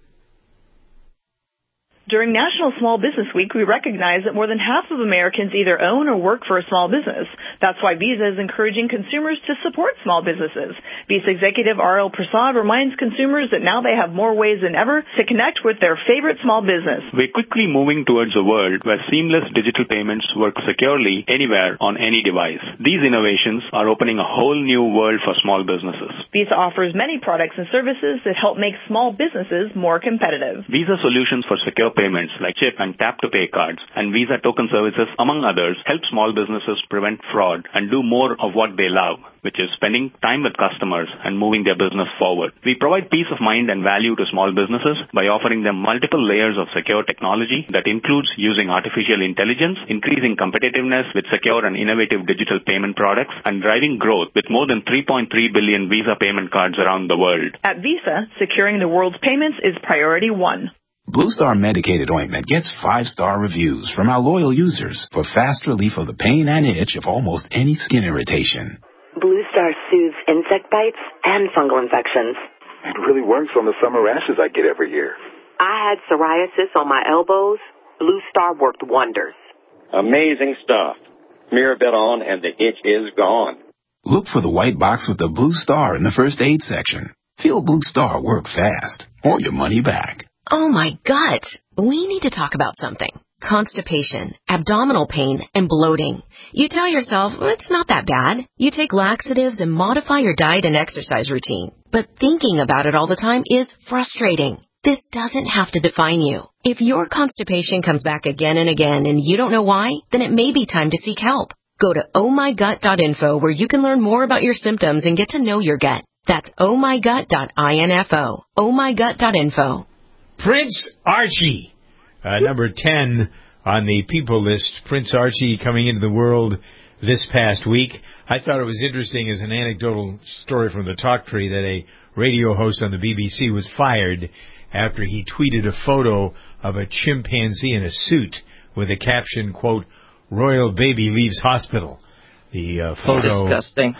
During National Small Business Week, we recognize that more than half of Americans either own or work for a small business. That's why Visa is encouraging consumers to support small businesses. Visa executive R L Prasad reminds consumers that now they have more ways than ever to connect with their favorite small business. We're quickly moving towards a world where seamless digital payments work securely anywhere on any device. These innovations are opening a whole new world for small businesses. Visa offers many products and services that help make small businesses more competitive. Visa solutions for secure payments like chip and tap-to-pay cards and Visa token services, among others, help small businesses prevent fraud and do more of what they love, which is spending time with customers and moving their business forward. We provide peace of mind and value to small businesses by offering them multiple layers of secure technology that includes using artificial intelligence, increasing competitiveness with secure and innovative digital payment products, and driving growth with more than three point three billion Visa payment cards around the world. At Visa, securing the world's payments is priority one. Blue Star Medicated Ointment gets five-star reviews from our loyal users for fast relief of the pain and itch of almost any skin irritation. Blue Star soothes insect bites and fungal infections. It really works on the summer rashes I get every year. I had psoriasis on my elbows. Blue Star worked wonders. Amazing stuff. Smear a bit on and the itch is gone. Look for the white box with the Blue Star in the first aid section. Feel Blue Star work fast or your money back. Oh, my gut. We need to talk about something. Constipation, abdominal pain, and bloating. You tell yourself, well, it's not that bad. You take laxatives and modify your diet and exercise routine. But thinking about it all the time is frustrating. This doesn't have to define you. If your constipation comes back again and again and you don't know why, then it may be time to seek help. Go to oh my gut dot info where you can learn more about your symptoms and get to know your gut. That's oh my gut dot info. oh my gut dot info. Prince Archie, uh, number ten on the people list. Prince Archie coming into the world this past week. I thought it was interesting as an anecdotal story from the talk tree that a radio host on the B B C was fired after he tweeted a photo of a chimpanzee in a suit with a caption, quote, "Royal baby leaves hospital." The uh, photo... Disgusting.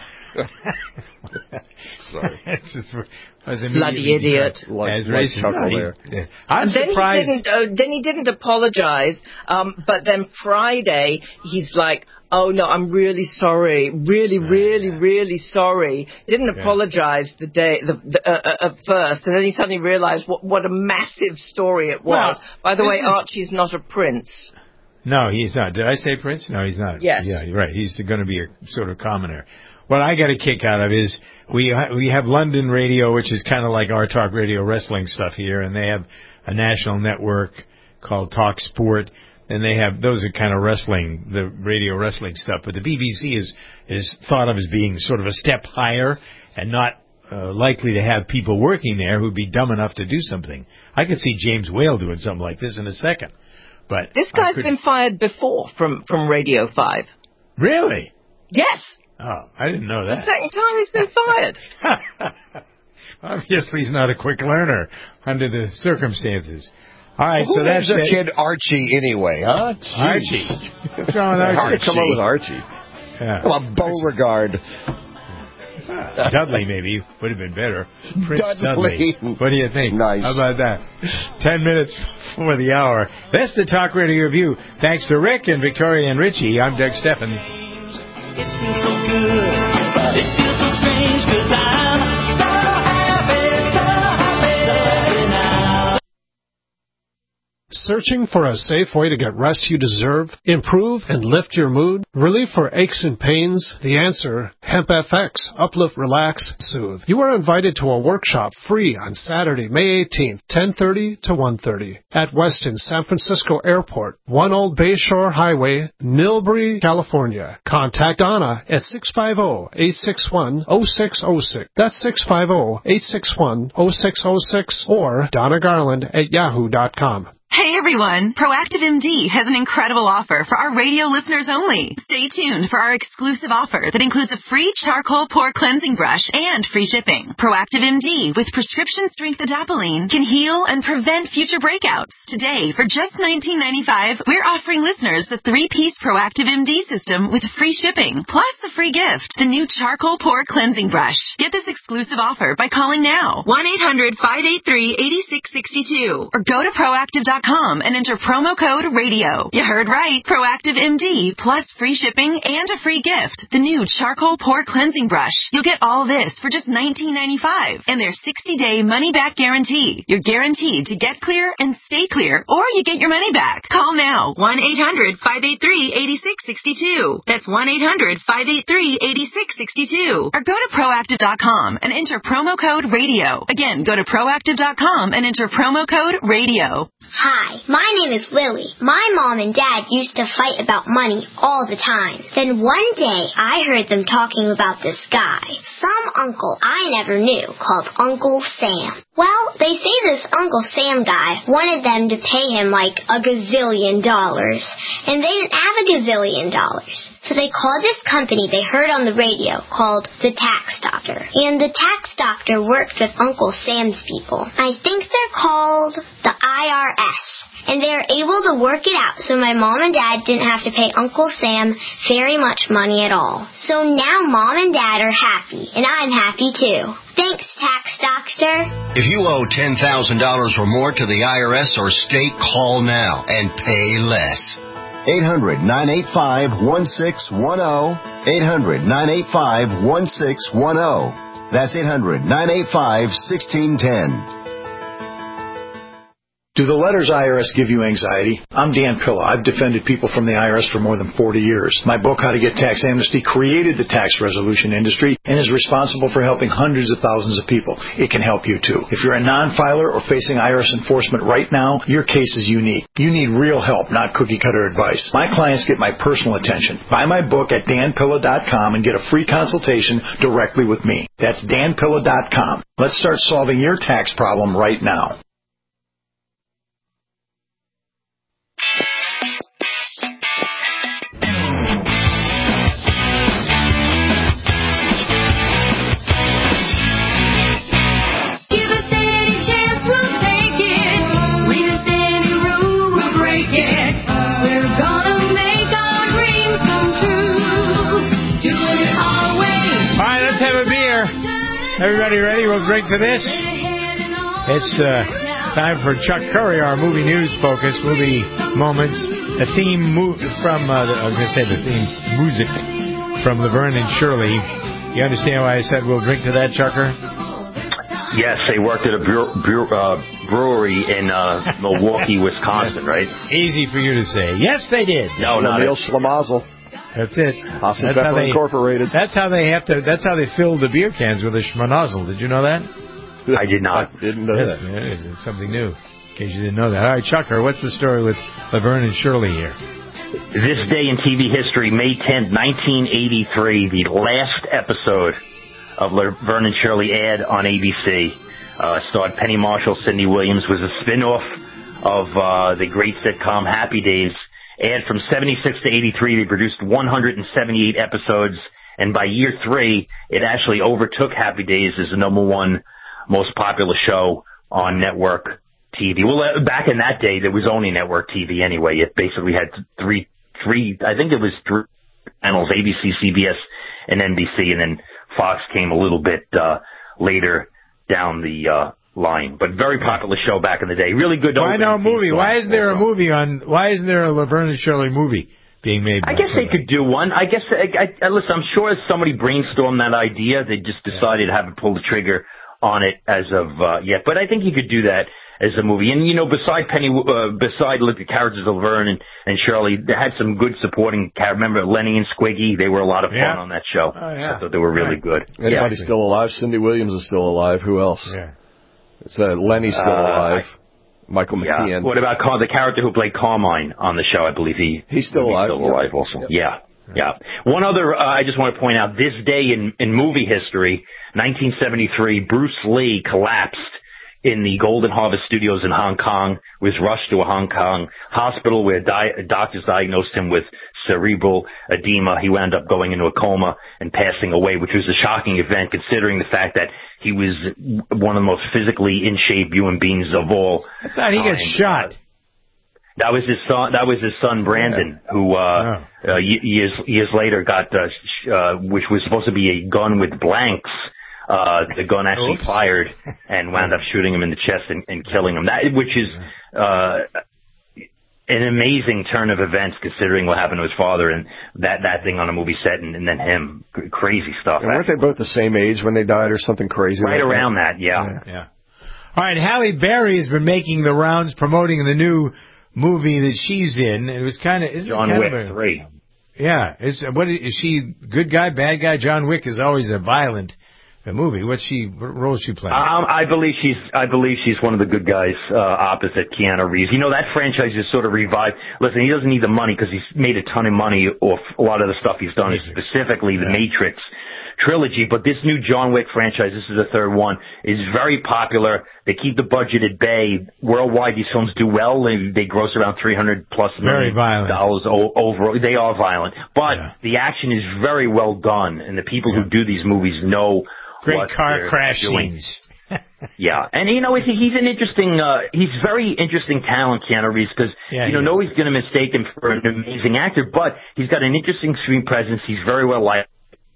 Sorry. It's just, bloody idiot. As racist. No, he, I'm and then surprised. He didn't, uh, then he didn't apologize. Um, but then Friday, he's like, "Oh no, I'm really sorry, really, really, really sorry." Didn't yeah. apologize the day the, the, uh, uh, at first, and then he suddenly realized what what a massive story it was. Well, By the way, is... Archie's not a prince. No, he's not. Did I say prince? No, he's not. Yes. Yeah, you're right. He's going to be a sort of commoner. What I got a kick out of is we we have London radio, which is kind of like our Talk Radio wrestling stuff here, and they have a national network called Talk Sport, and they have those are kind of wrestling, the radio wrestling stuff. But the B B C is is thought of as being sort of a step higher and not uh, likely to have people working there who'd be dumb enough to do something. I could see James Whale doing something like this in a second. But this guy's been fired before from from Radio five. Really? Yes. Oh, I didn't know it's that. The second time he's been fired. Obviously, he's not a quick learner under the circumstances. All right, Who so that's a it. kid Archie anyway, huh? Jeez. Archie. What's wrong with Archie? Hard to come up with Archie. Yeah. Well, Beauregard. Uh, Dudley, maybe, would have been better. Prince Dudley. Dudley. What do you think? Nice. How about that? Ten minutes before the hour. That's the Talk Radio Review. Thanks to Rick and Victoria and Richie. I'm Doug Steffen. It feels so good, but it feels so strange because I'm so happy, so happy, so happy now. Searching for a safe way to get rest you deserve, improve, and lift your mood? Relief for aches and pains? The answer, HempFX. Uplift, relax, soothe. You are invited to a workshop free on Saturday, May eighteenth, ten thirty to one thirty at Westin San Francisco Airport, One Old Bayshore Highway, Millbury, California. Contact Donna at six five zero, eight six one, zero six zero six. That's six five zero, eight six one, zero six zero six or Donna Garland at yahoo dot com. Hey everyone, Proactive M D has an incredible offer for our radio listeners only. Stay tuned for our exclusive offer that includes a free charcoal pore cleansing brush and free shipping. Proactive M D with prescription strength adapalene can heal and prevent future breakouts. Today, for just nineteen ninety-five dollars, we're offering listeners the three-piece Proactive M D system with free shipping, plus a free gift, the new charcoal pore cleansing brush. Get this exclusive offer by calling now, one eight hundred, five eight three, eight six six two, or go to proactive dot com and enter promo code radio. You heard right. Proactive M D plus free shipping and a free gift. The new charcoal pore cleansing brush. You'll get all this for just nineteen ninety-five dollars and their sixty-day money-back guarantee. You're guaranteed to get clear and stay clear, or you get your money back. Call now. one eight hundred, five eight three, eight six six two. That's one eight hundred, five eight three, eight six six two. Or go to proactive dot com and enter promo code radio. Again, go to proactive dot com and enter promo code radio. Hi, my name is Lily. My mom and dad used to fight about money all the time. Then one day, I heard them talking about this guy, some uncle I never knew, called Uncle Sam. Well, they say this Uncle Sam guy wanted them to pay him like a gazillion dollars, and they didn't have a gazillion dollars. So they called this company they heard on the radio called the Tax Doctor. And the Tax Doctor worked with Uncle Sam's people. I think they're called the I R S. And they were able to work it out so my mom and dad didn't have to pay Uncle Sam very much money at all. So now mom and dad are happy, and I'm happy too. Thanks, Tax Doctor. If you owe ten thousand dollars or more to the I R S or state, call now and pay less. eight hundred, nine eight five, one six one zero. eight hundred, nine eight five, one six one zero. That's eight hundred, nine eight five, one six one zero. Do the letters I R S give you anxiety? I'm Dan Pilla. I've defended people from the I R S for more than forty years. My book, How to Get Tax Amnesty, created the tax resolution industry and is responsible for helping hundreds of thousands of people. It can help you, too. If you're a non-filer or facing I R S enforcement right now, your case is unique. You need real help, not cookie-cutter advice. My clients get my personal attention. Buy my book at dan pilla dot com and get a free consultation directly with me. That's dan pilla dot com. Let's start solving your tax problem right now. Everybody ready? We'll drink to this. It's uh, time for Chuck Curry, our movie news focus, movie moments. A theme mo- from, uh, the, I was going to say the theme music from Laverne and Shirley. You understand why I said we'll drink to that, Chucker? Yes, they worked at a brew- brew- uh, brewery in uh, Milwaukee, Wisconsin, right? Easy for you to say. Yes, they did. No, not Neil Schlamazel. That's it. Austin that's Pepper how they, Incorporated. That's how they have to. That's how they fill the beer cans with a schmanozzle. Did you know that? I did not. I didn't know yes, that. It's something new. In case you didn't know that. All right, Chucker, what's the story with Laverne and Shirley here? This day in T V history, May tenth, nineteen eighty-three, the last episode of Laverne and Shirley aired on A B C. Uh, starred Penny Marshall, Cindy Williams, was a spin-off of uh, the great sitcom Happy Days. And from seventy-six to eighty-three, they produced one hundred seventy-eight episodes, and by year three, it actually overtook Happy Days as the number one most popular show on network T V. Well, uh, back in that day, there was only network T V anyway. It basically had three, three, I think it was three channels, A B C, C B S, and N B C, and then Fox came a little bit uh, later down the uh line, but very popular show back in the day. Really good. Why no movie? Why is there a movie on? Why isn't there a Laverne and Shirley movie being made? I guess somebody? They could do one. I guess. I, I, listen, I'm sure somebody brainstormed that idea. They just decided to have to pull the trigger on it as of uh, yet. But I think you could do that. as a movie. And, you know, beside Penny, uh, beside like, the characters of Laverne and, and Shirley, they had some good supporting characters. Remember Lenny and Squiggy? They were a lot of fun Yeah. on that show. Oh, yeah. I thought they were really good. Anybody yeah. still alive? Cindy Williams is still alive. Who else? Yeah. It's uh, Lenny's still Uh, alive. Michael Yeah. McKeon. What about Car- the character who played Carmine on the show? I believe he he's still alive. Still alive also. Yeah. Yeah. One other, uh, I just want to point out, this day in, in movie history, nineteen seventy-three, Bruce Lee collapsed in the Golden Harvest Studios in Hong Kong, was rushed to a Hong Kong hospital where di- doctors diagnosed him with cerebral edema. He wound up going into a coma and passing away, which was a shocking event considering the fact that he was one of the most physically in shape human beings of all. I thought he got shot. That was his son. That was his son Brandon, yeah. who uh, oh. uh, years years later got, uh, sh- uh, which was supposed to be a gun with blanks. Uh, the gun actually Oops. fired and wound up shooting him in the chest and, and killing him. That, which is uh, an amazing turn of events considering what happened to his father and that that thing on a movie set, and, and then him. Crazy stuff. And weren't they both the same age when they died, or something crazy? Right like around that, that yeah. yeah. Yeah. All right, Halle Berry has been making the rounds promoting the new movie that she's in. It was kind of John kind Wick of a, three. Yeah, is what is she? Good guy, bad guy? John Wick is always a violent a movie. What's she? What role is she playing? Um, I believe she's. I believe she's one of the good guys uh, opposite Keanu Reeves. You know, that franchise is sort of revived. Listen, he doesn't need the money because he's made a ton of money off a lot of the stuff he's done, Matrix. specifically the yeah. Matrix trilogy. But this new John Wick franchise, this is the third one, is very popular. They keep the budget at bay. Worldwide, these films do well. They, they gross around three hundred plus very million violent. dollars overall. They are violent, but yeah. the action is very well done, and the people yeah. who do these movies know. Great what car crash doing. scenes. Yeah, and you know he's an interesting, uh, he's very interesting talent, Keanu Reeves, because yeah, you know he nobody's going to mistake him for an amazing actor, but he's got an interesting screen presence. He's very well liked.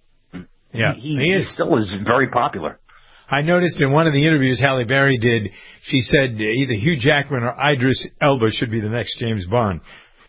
Yeah, he, he, he is. He still is very popular. I noticed in one of the interviews Halle Berry did, she said either Hugh Jackman or Idris Elba should be the next James Bond.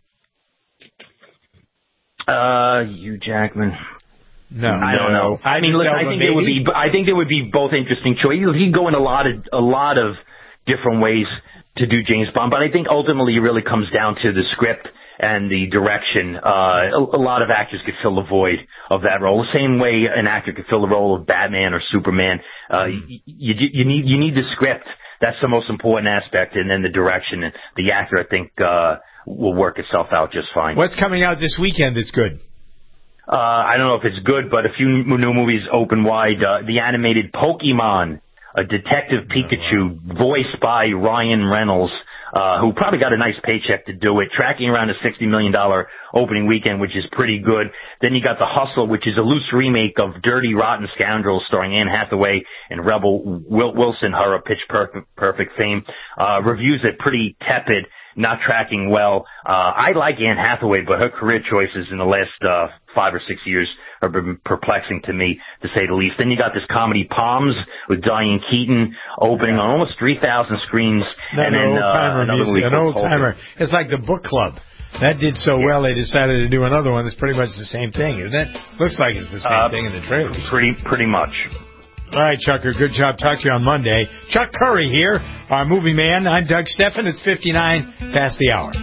Uh, Hugh Jackman. No, I don't know. I mean, look, I think there would be, I think there would be both interesting choices. He'd go in a lot of, a lot of different ways to do James Bond, but I think ultimately it really comes down to the script and the direction. Uh, a, a lot of actors could fill the void of that role, the same way an actor could fill the role of Batman or Superman. Uh, you, you, you need, you need the script. That's the most important aspect, and then the direction. And the actor, I think, uh, will work itself out just fine. What's coming out this weekend that's good? Uh, I don't know if it's good, but a few new movies open wide. Uh, the animated Pokemon, a Detective Pikachu, oh, wow. voiced by Ryan Reynolds, uh, who probably got a nice paycheck to do it, tracking around a sixty million dollars opening weekend, which is pretty good. Then you got The Hustle, which is a loose remake of Dirty Rotten Scoundrels, starring Anne Hathaway and Rebel Wilson, her of Pitch Perfect, perfect fame. Uh, reviews are pretty tepid, not tracking well. Uh, I like Anne Hathaway, but her career choices in the last, uh, five or six years have been perplexing to me, to say the least. Then you got this comedy Palms with Diane Keaton opening on almost three thousand screens. Another and then, uh, another movie an old timer. It's like the book club. That did so yeah. well, they decided to do another one that's pretty much the same thing, isn't it? Looks like it's the same uh, thing in the trailer. Pretty, pretty much. All right, Chucker, good job. Talk to you on Monday. Chuck Curry here, our movie man. I'm Doug Steffen. It's fifty-nine past the hour.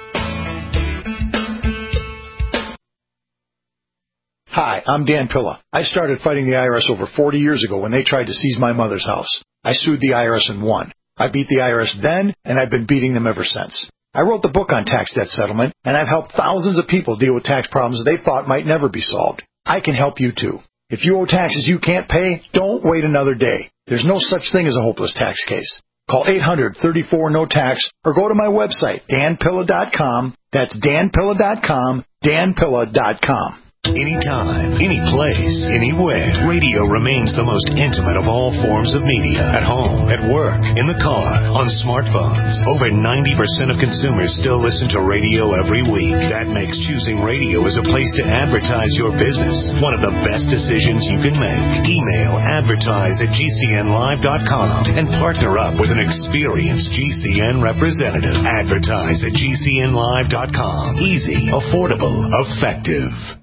Hi, I'm Dan Pilla. I started fighting the I R S over forty years ago when they tried to seize my mother's house. I sued the I R S and won. I beat the I R S then, and I've been beating them ever since. I wrote the book on tax debt settlement, and I've helped thousands of people deal with tax problems they thought might never be solved. I can help you too. If you owe taxes you can't pay, don't wait another day. There's no such thing as a hopeless tax case. Call eight hundred, thirty-four, no tax or go to my website, dan pilla dot com. That's dan pilla dot com, dan pilla dot com. Anytime, any place, anywhere, radio remains the most intimate of all forms of media. At home, at work, in the car, on smartphones. Over ninety percent of consumers still listen to radio every week. That makes choosing radio as a place to advertise your business one of the best decisions you can make. Email advertise at g c n live dot com and partner up with an experienced G C N representative. Advertise at g c n live dot com. Easy, affordable, effective.